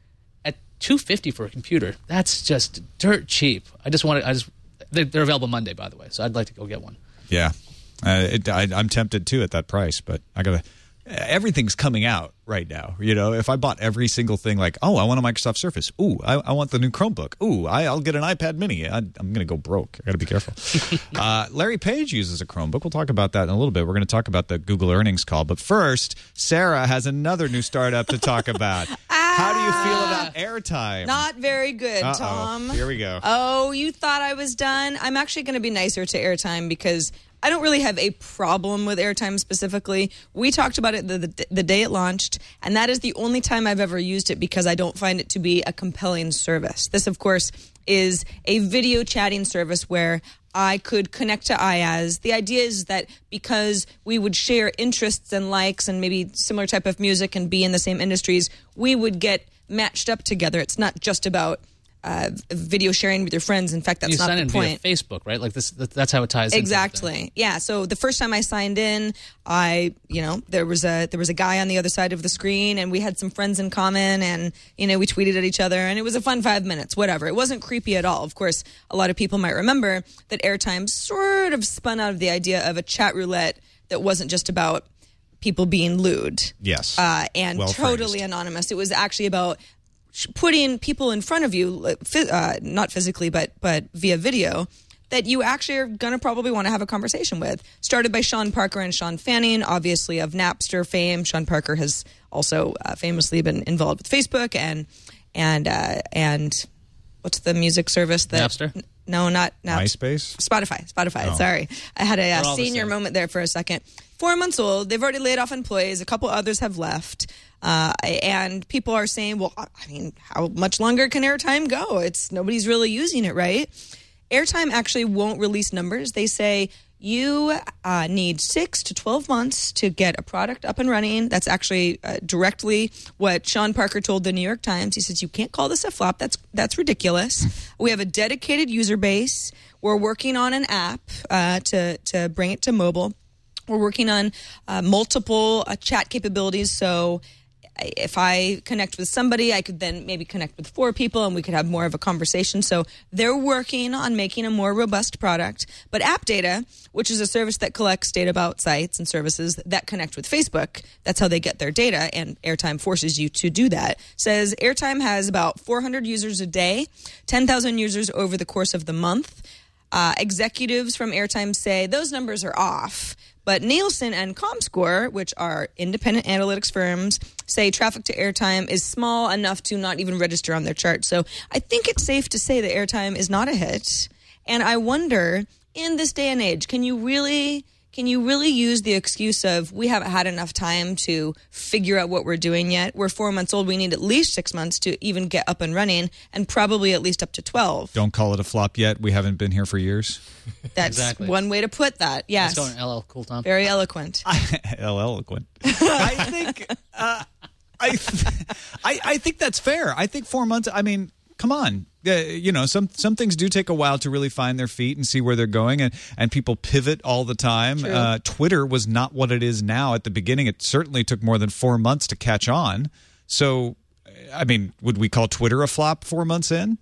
at two hundred fifty dollars for a computer, that's just dirt cheap. I just want to. I just they're, they're available Monday, by the way, so I'd like to go get one. Yeah, uh, it, I, I'm tempted too at that price, but I gotta. Everything's coming out right now. You know, if I bought every single thing, like, oh, I want a Microsoft Surface. Ooh, I, I want the new Chromebook. Ooh, I, I'll get an iPad Mini. I, I'm going to go broke. I got to be careful. uh, Larry Page uses a Chromebook. We'll talk about that in a little bit. We're going to talk about the Google earnings call. But first, Sarah has another new startup to talk about. How do you feel about airtime? Not very good, Uh-oh. Tom. Here we go. Oh, you thought I was done? I'm actually going to be nicer to airtime because I don't really have a problem with airtime specifically. We talked about it the, the, the day it launched, and that is the only time I've ever used it because I don't find it to be a compelling service. This, of course, is a video chatting service where I could connect to Ayaz. The idea is that because we would share interests and likes and maybe similar type of music and be in the same industries, we would get matched up together. It's not just about uh, video sharing with your friends. In fact, that's you not sign the in point. Via Facebook, right? Like this, that's how it ties in. Exactly. Yeah. So the first time I signed in, I, you know, there was a there was a guy on the other side of the screen, and we had some friends in common, and you know, we tweeted at each other, and it was a fun five minutes. Whatever. It wasn't creepy at all. Of course, a lot of people might remember that Airtime sort of spun out of the idea of a chat roulette that wasn't just about people being lewd. Yes. Uh, and Well totally phrased. anonymous. It was actually about putting people in front of you, uh, not physically, but but via video, that you actually are going to probably want to have a conversation with. Started by Sean Parker and Sean Fanning, obviously of Napster fame. Sean Parker has also uh, famously been involved with Facebook and and uh, and what's the music service that Napster? N- no, not Napster. MySpace? Spotify. Spotify. Oh. Sorry, I had a, They're uh all the senior same. moment there for a second. Four months old. They've already laid off employees. A couple others have left. Uh, and people are saying, well, I mean, how much longer can Airtime go? It's nobody's really using it, right? Airtime actually won't release numbers. They say you uh, need six to twelve months to get a product up and running. That's actually uh, directly what Sean Parker told the New York Times. He says, you can't call this a flop. That's that's ridiculous. We have a dedicated user base. We're working on an app uh, to, to bring it to mobile. We're working on uh, multiple uh, chat capabilities. So if I connect with somebody, I could then maybe connect with four people and we could have more of a conversation. So they're working on making a more robust product. But App Data, which is a service that collects data about sites and services that connect with Facebook, that's how they get their data, and Airtime forces you to do that, says Airtime has about four hundred users a day, ten thousand users over the course of the month. Uh, executives from Airtime say those numbers are off. But Nielsen and ComScore, which are independent analytics firms, say traffic to Airtime is small enough to not even register on their chart. So I think it's safe to say that Airtime is not a hit. And I wonder, in this day and age, can you really can you really use the excuse of we haven't had enough time to figure out what we're doing yet? We're four months old. We need at least six months to even get up and running, and probably at least up to twelve. Don't call it a flop yet. We haven't been here for years. That's Exactly. one way to put that. Yes. Let's go L L Cool Tom. Very eloquent. L eloquent. I think. Uh, I, th- I I think that's fair. I think four months. I mean, come on. Uh, you know, some some things do take a while to really find their feet and see where they're going, and, and people pivot all the time. Uh, Twitter was not what it is now at the beginning. It certainly took more than four months to catch on. So, I mean, would we call Twitter a flop four months in?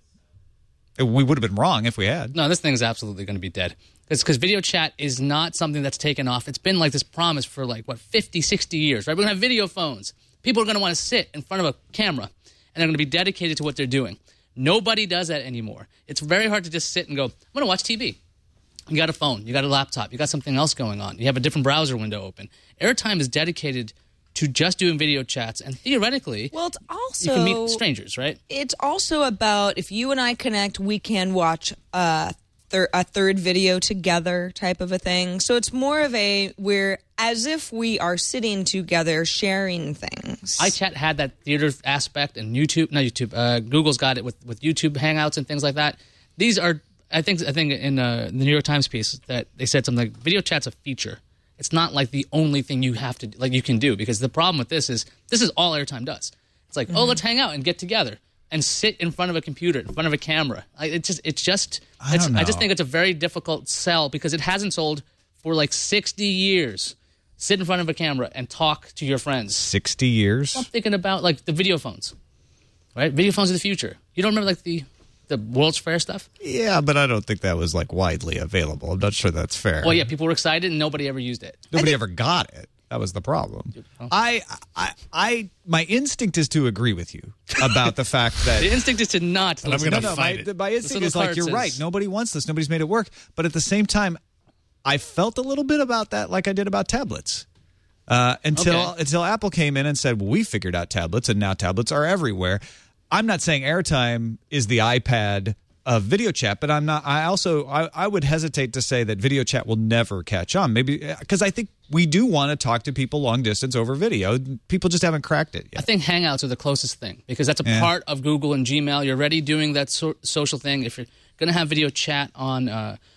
We would have been wrong if we had. No, this thing's absolutely going to be dead. It's because video chat is not something that's taken off. It's been like this promise for like, what, fifty, sixty years, right? We're going to have video phones. People are going to want to sit in front of a camera, and they're going to be dedicated to what they're doing. Nobody does that anymore. It's very hard to just sit and go, I'm going to watch T V. You got a phone. You got a laptop. You got something else going on. You have a different browser window open. Airtime is dedicated to just doing video chats, and theoretically, Well, it's also you can meet strangers, right? It's also about if you and I connect, we can watch a, thir- a third video together type of a thing. So it's more of a we're as if we are sitting together sharing things. iChat had that theater aspect, and YouTube, not YouTube, uh, Google's got it with, with YouTube Hangouts and things like that. These are, I think, I think in uh, the New York Times piece that they said something like video chat's a feature. It's not like the only thing you have to like you can do, because the problem with this is this is all Airtime does. It's like, mm-hmm. oh, let's hang out and get together and sit in front of a computer, in front of a camera. I, it just, it's just, I it's, don't know. I just think it's a very difficult sell because it hasn't sold for like sixty years. Sit in front of a camera and talk to your friends. sixty years? I'm thinking about like the video phones, right? Video phones of the future. You don't remember like the the World's Fair stuff? Yeah, but I don't think that was like widely available. I'm not sure that's fair. Well, yeah, people were excited and nobody ever used it. Nobody ever got it. That was the problem. I, I, I, my instinct is to agree with you about the fact that The instinct is to not. I'm listen. gonna no, no, fight my, it. the- my instinct little is like card you're says- right. Nobody wants this. Nobody's made it work. But at the same time, I felt a little bit about that, like I did about tablets, uh, until Okay. until Apple came in and said, well, "We figured out tablets, and now tablets are everywhere." I'm not saying Airtime is the iPad of video chat, but I'm not. I also I, I would hesitate to say that video chat will never catch on. Maybe because I think we do want to talk to people long distance over video. People just haven't cracked it I yet. think Hangouts are the closest thing because that's a Yeah. part of Google and Gmail. You're already doing that so- social thing. If you're going to have video chat on uh,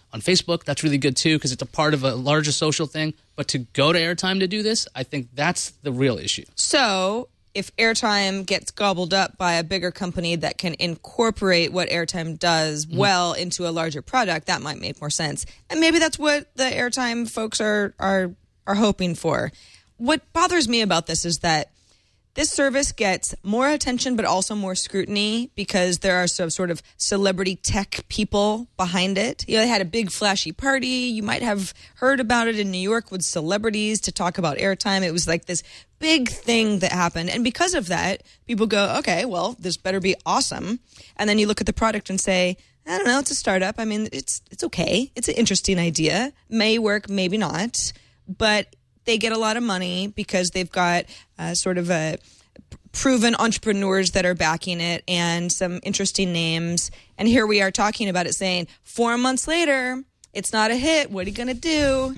On Facebook, that's really good too because it's a part of a larger social thing. But to go to airtime to do this, I think that's the real issue. So if airtime gets gobbled up by a bigger company that can incorporate what airtime does mm-hmm. well into a larger product, that might make more sense. And maybe that's what the airtime folks are are are hoping for. What bothers me about this is that this service gets more attention, but also more scrutiny because there are some sort of celebrity tech people behind it. You know, they had a big flashy party. You might have heard about it in New York with celebrities to talk about airtime. It was like this big thing that happened. And because of that, people go, okay, well, this better be awesome. And then you look at the product and say, I don't know, it's a startup. I mean, it's it's okay. It's an interesting idea. May work, maybe not. But they get a lot of money because they've got uh, sort of a proven entrepreneurs that are backing it and some interesting names. And here we are talking about it saying, four months later, it's not a hit. What are you going to do?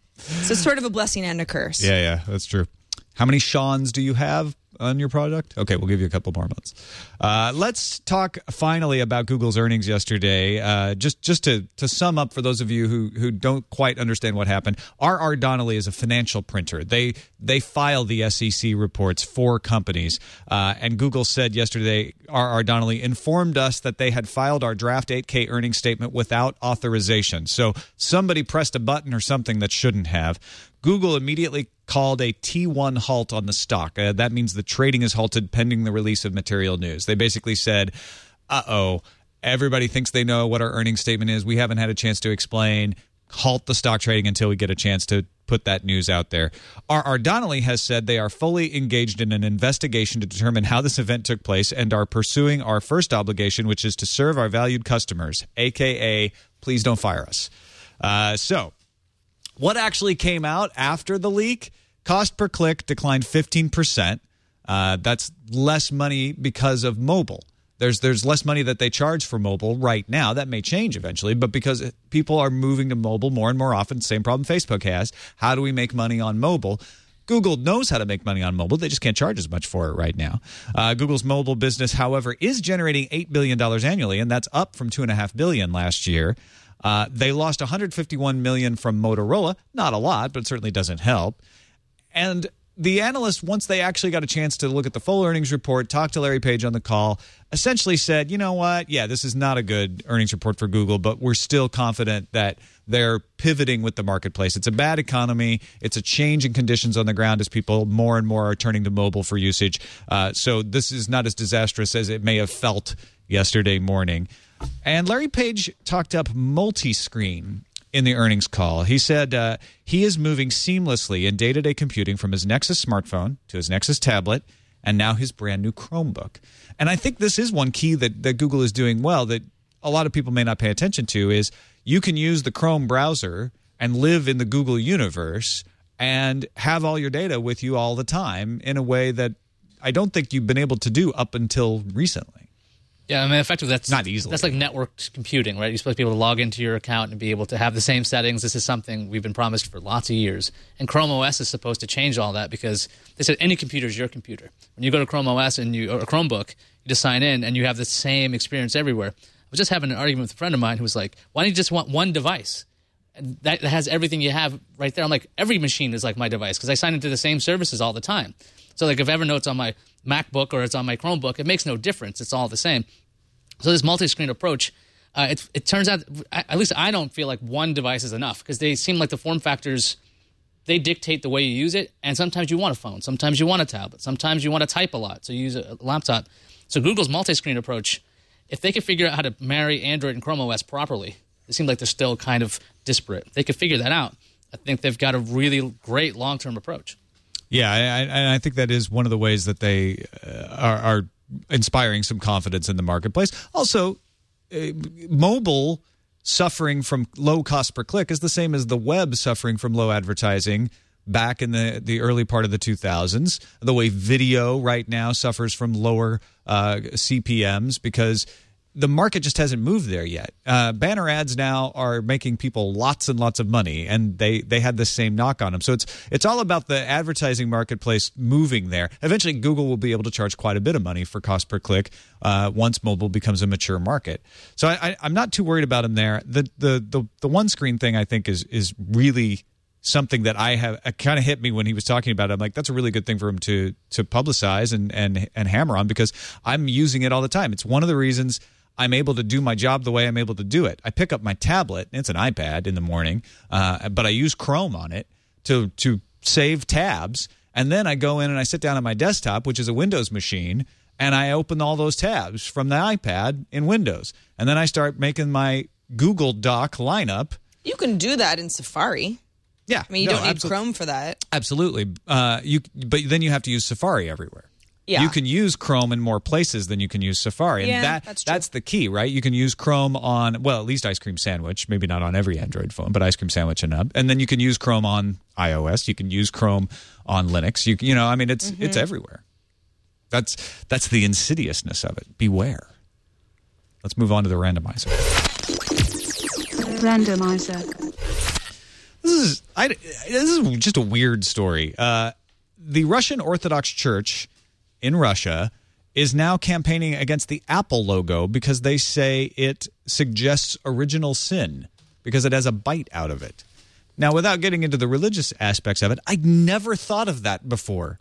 So it's sort of a blessing and a curse. Yeah, yeah, that's true. How many Seans do you have on your product? Okay, we'll give you a couple more months. Uh, let's talk finally about Google's earnings yesterday. Uh, just just to, to sum up for those of you who, who don't quite understand what happened, R R. Donnelley is a financial printer. They they file the S E C reports for companies. Uh, and Google said yesterday, R R. Donnelley informed us that they had filed our draft eight K earnings statement without authorization. So somebody pressed a button or something that shouldn't have. Google immediately called a T one halt on the stock. Uh, that means the trading is halted pending the release of material news. They basically said, uh-oh, everybody thinks they know what our earnings statement is. We haven't had a chance to explain. Halt the stock trading until we get a chance to put that news out there. R R. Donnelley has said they are fully engaged in an investigation to determine how this event took place and are pursuing our first obligation, which is to serve our valued customers, a k a please don't fire us. Uh, so... What actually came out after the leak? Cost per click declined fifteen percent. Uh, that's less money because of mobile. There's there's less money that they charge for mobile right now. That may change eventually, but because people are moving to mobile more and more often, same problem Facebook has. How do we make money on mobile? Google knows how to make money on mobile. They just can't charge as much for it right now. Uh, Google's mobile business, however, is generating eight billion dollars annually, and that's up from two point five billion dollars last year. Uh, they lost one hundred fifty-one million dollars from Motorola. Not a lot, but it certainly doesn't help. And the analysts, once they actually got a chance to look at the full earnings report, talk to Larry Page on the call, essentially said, you know what? Yeah, this is not a good earnings report for Google, but we're still confident that they're pivoting with the marketplace. It's a bad economy. It's a change in conditions on the ground as people more and more are turning to mobile for usage. Uh, so this is not as disastrous as it may have felt yesterday morning. And Larry Page talked up multi-screen in the earnings call. He said uh, he is moving seamlessly in day-to-day computing from his Nexus smartphone to his Nexus tablet and now his brand new Chromebook. And I think this is one key that, that Google is doing well that a lot of people may not pay attention to is you can use the Chrome browser and live in the Google universe and have all your data with you all the time in a way that I don't think you've been able to do up until recently. Yeah, I mean, effectively, that's not easily. That's like networked computing, right? You're supposed to be able to log into your account and be able to have the same settings. This is something we've been promised for lots of years. And Chrome O S is supposed to change all that because they said any computer is your computer. When you go to Chrome O S and you or a Chromebook, you just sign in and you have the same experience everywhere. I was just having an argument with a friend of mine who was like, "Why don't you just want one device?" And that has everything you have right there. I'm like, every machine is like my device because I sign into the same services all the time. So like if Evernote's on my MacBook or it's on my Chromebook, it makes no difference. It's all the same. So this multi-screen approach, uh, it, it turns out, at least I don't feel like one device is enough because they seem like the form factors, they dictate the way you use it. And sometimes you want a phone. Sometimes you want a tablet. Sometimes you want to type a lot, so you use a laptop. So Google's multi-screen approach, if they could figure out how to marry Android and Chrome O S properly, it seems like they're still kind of disparate. If they could figure that out, I think they've got a really great long-term approach. Yeah, I, I think that is one of the ways that they uh, are, are inspiring some confidence in the marketplace. Also, uh, mobile suffering from low cost per click is the same as the web suffering from low advertising back in the, the early part of the two thousands. The way video right now suffers from lower uh, C P Ms because the market just hasn't moved there yet. Uh, banner ads now are making people lots and lots of money, and they, they had the same knock on them. So it's it's all about the advertising marketplace moving there. Eventually, Google will be able to charge quite a bit of money for cost per click uh, once mobile becomes a mature market. So I, I, I'm not too worried about them there. The the the, the one screen thing I think is is really something that I have uh, kind of hit me when he was talking about it. I'm like, that's a really good thing for him to to publicize and and and hammer on, because I'm using it all the time. It's one of the reasons I'm able to do my job the way I'm able to do it. I pick up my tablet, it's an iPad in the morning, uh, but I use Chrome on it to to save tabs, and then I go in and I sit down at my desktop, which is a Windows machine, and I open all those tabs from the iPad in Windows, and then I start making my Google Doc lineup. You can do that in Safari. Yeah, I mean, you no, don't need absolutely. Chrome for that. Absolutely. Uh, you, but then you have to use Safari everywhere. Yeah. You can use Chrome in more places than you can use Safari. And Yeah, that, that's true. that's the key, right? You can use Chrome on, well, at least Ice Cream Sandwich, maybe not on every Android phone, but Ice Cream Sandwich and up. And then you can use Chrome on iOS. You can use Chrome on Linux. You, you know, I mean, it's Mm-hmm. it's everywhere. That's that's the insidiousness of it. Beware. Let's move on to the randomizer. Randomizer. This is I, this is just a weird story. Uh, the Russian Orthodox Church in Russia is now campaigning against the Apple logo because they say it suggests original sin because it has a bite out of it. Now, without getting into the religious aspects of it, I'd never thought of that before.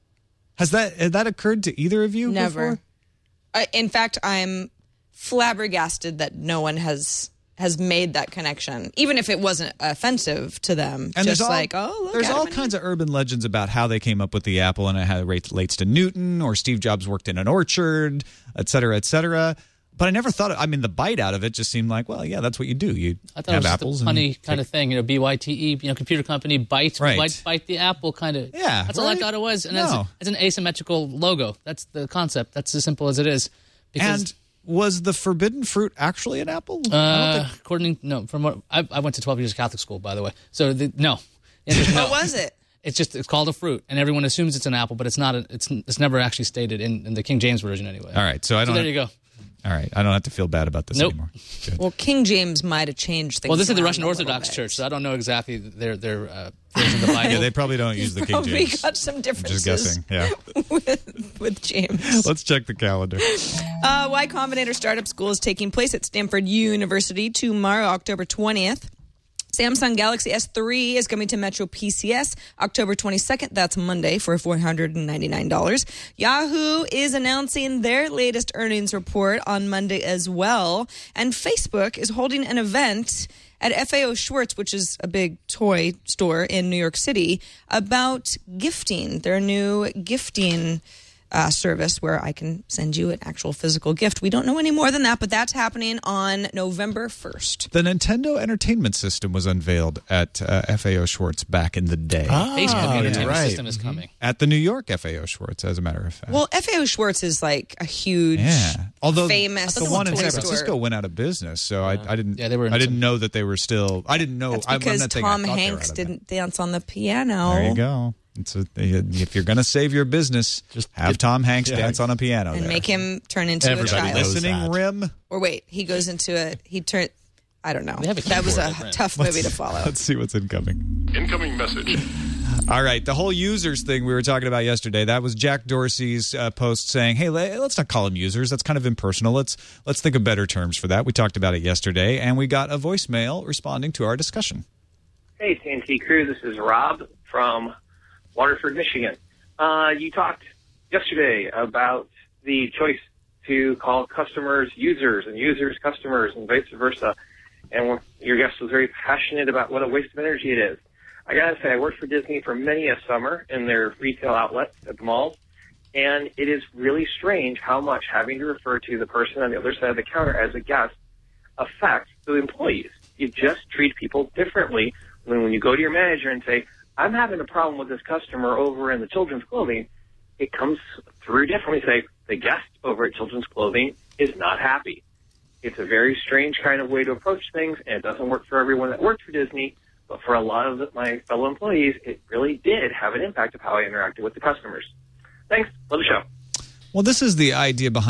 Has that has that occurred to either of you Never. before? I, in fact, I'm flabbergasted that no one has has made that connection, even if it wasn't offensive to them. And just there's all, like, oh, look there's at all him and kinds of urban legends about how they came up with the Apple and how it relates to Newton, or Steve Jobs worked in an orchard, et cetera, et cetera. But I never thought, I mean, the bite out of it just seemed like, well, yeah, that's what you do. You I thought have it was apples. just a funny and kind of thing, you know, B Y T E, you know, computer company, bite, Right. bite, bite the apple kind of. Yeah, That's all I right? thought it was. And No. it's, it's an asymmetrical logo. That's the concept. That's as simple as it is. Because, And was the forbidden fruit actually an apple? I don't uh, think- according, no, from what, I, I went to twelve years of Catholic school, by the way. So, the, no. The answer is no. What was it? It's just, it's called a fruit, and everyone assumes it's an apple, but it's not, a, it's it's never actually stated in, in the King James Version anyway. all right, so I So don't. there have, you go. All right, I don't have to feel bad about this Nope. anymore. Good. Well, King James might have changed things. Well, this is the around Russian a little Orthodox bit. Church, so I don't know exactly their their uh, version of the Bible. Yeah, they probably don't use the King Probably James. got some differences Just guessing. Yeah. with, with James. Let's check the calendar. Uh, Y Combinator Startup School is taking place at Stanford University tomorrow, October twentieth. Samsung Galaxy S three is coming to Metro P C S October twenty-second. That's Monday for four hundred ninety-nine dollars. Yahoo is announcing their latest earnings report on Monday as well. And Facebook is holding an event at F A O Schwartz, which is a big toy store in New York City, about gifting, their new gifting Uh, service where I can send you an actual physical gift. We don't know any more than that, but that's happening on November first. The Nintendo Entertainment System was unveiled at uh, F A O Schwartz back in the day. Facebook Oh, Entertainment right. System is coming. At the New York F A O Schwartz, as a matter of fact. Well, F A O Schwartz is like a huge, yeah. Although famous the one in toy San store. Francisco went out of business, so I, I didn't. Yeah, they were in I didn't some- know that they were still. I didn't know. That's I'm- I'm because not saying I Tom thought they were Hanks out of didn't dance on the piano. that. There you go. It's a, if you're going to save your business, just have get- Tom Hanks yeah. dance on a piano And there. make him turn into Everybody a child. knows listening that. rim. Or wait, he goes into a, he turned, I don't know. They have a That was a keyboard, right? tough movie to follow. Let's see what's incoming. Incoming message. All right, the whole users thing we were talking about yesterday, that was Jack Dorsey's uh, post saying, hey, le- let's not call them users. That's kind of impersonal. Let's let's think of better terms for that. We talked about it yesterday, and we got a voicemail responding to our discussion. Hey, T N T crew, this is Rob from Waterford, Michigan. Uh, you talked yesterday about the choice to call customers users and users customers and vice versa. And your guest was very passionate about what a waste of energy it is. I gotta say, I worked for Disney for many a summer in their retail outlets at the malls, and it is really strange how much having to refer to the person on the other side of the counter as a guest affects the employees. You just treat people differently when, when you go to your manager and say, I'm having a problem with this customer over in the children's clothing. It comes through differently. Say, the guest over at Children's Clothing is not happy. It's a very strange kind of way to approach things, and it doesn't work for everyone that worked for Disney, but for a lot of the, my fellow employees, it really did have an impact of how I interacted with the customers. Thanks. Love the show. Well, this is the idea behind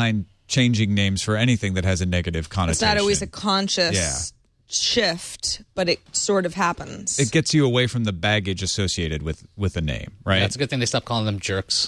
changing names for anything that has a negative connotation. It's not always a conscious Yeah. shift, but it sort of happens. It gets you away from the baggage associated with, with a name, right? Yeah, it's a good thing they stopped calling them jerks.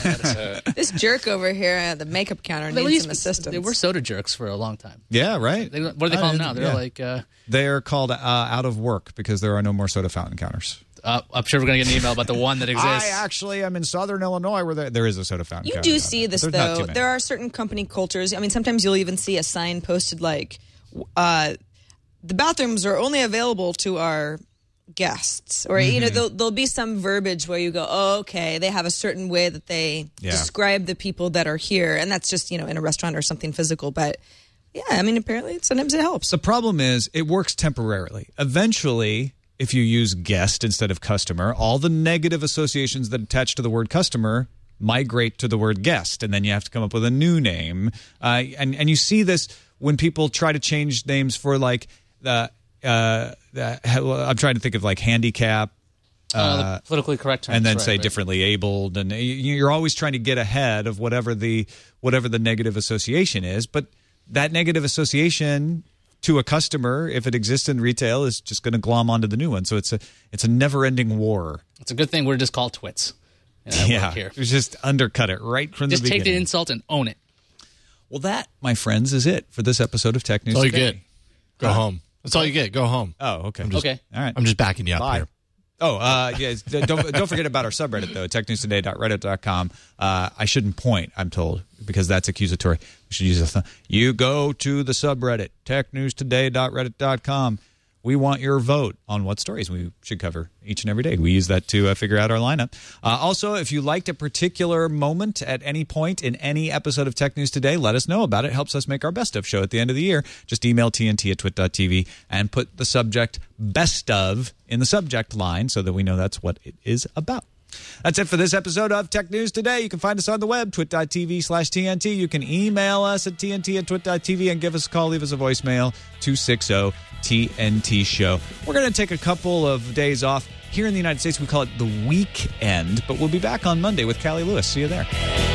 This jerk over here at the makeup counter They needs used- some assistance. They were soda jerks for a long time. Yeah, right. They, what do they call them now? They're Yeah. like, uh, They're called uh, out of work because there are no more soda fountain counters. uh, I'm sure we're going to get an email about the one that exists. I actually am in Southern Illinois where there, there is a soda fountain You counter. do down see there. this, There's not too though. many. There are certain company cultures. I mean, sometimes you'll even see a sign posted like, uh, the bathrooms are only available to our guests. Or, you know, there'll, there'll be some verbiage where you go, oh, okay, they have a certain way that they Yeah. describe the people that are here. And that's just, you know, in a restaurant or something physical. But, yeah, I mean, apparently sometimes it helps. The problem is it works temporarily. Eventually, if you use guest instead of customer, all the negative associations that attach to the word customer migrate to the word guest, and then you have to come up with a new name. Uh, and, and you see this when people try to change names for, like, the, uh, the I'm trying to think of, like, handicap. Uh, the politically correct terms, and then right, say right. differently abled, and you- you're always trying to get ahead of whatever the whatever the negative association is. But that negative association to a customer, if it exists in retail, is just going to glom onto the new one. So it's a it's a never ending war. It's a good thing we're just called twits. Yeah, Yeah, here. just undercut it right from Just the take beginning. the insult and own it. Well, that, my friends, is it for this episode of Tech News That's all you Today. get. Go home. That's all you get. Go home. Oh, okay. I'm just, Okay. All right. I'm just backing you up Bye. here. Oh, uh, yeah. Don't don't forget about our subreddit though. tech news today dot reddit dot com. Uh, I shouldn't point, I'm told, because that's accusatory. We should use a th- you go to the subreddit tech news today dot reddit dot com. We want your vote on what stories we should cover each and every day. We use that to uh, figure out our lineup. Uh, also, if you liked a particular moment at any point in any episode of Tech News Today, let us know about it. It helps us make our best of show at the end of the year. Just email T N T at twit dot t v and put the subject best of in the subject line so that we know that's what it is about. That's it for this episode of Tech News Today. You can find us on the web, twit dot t v slash T N T. You can email us at T N T at twit dot t v and give us a call, leave us a voicemail, two six zero T N T show. We're going to take a couple of days off. Here in the United States, we call it the weekend, but we'll be back on Monday with Callie Lewis. See you there.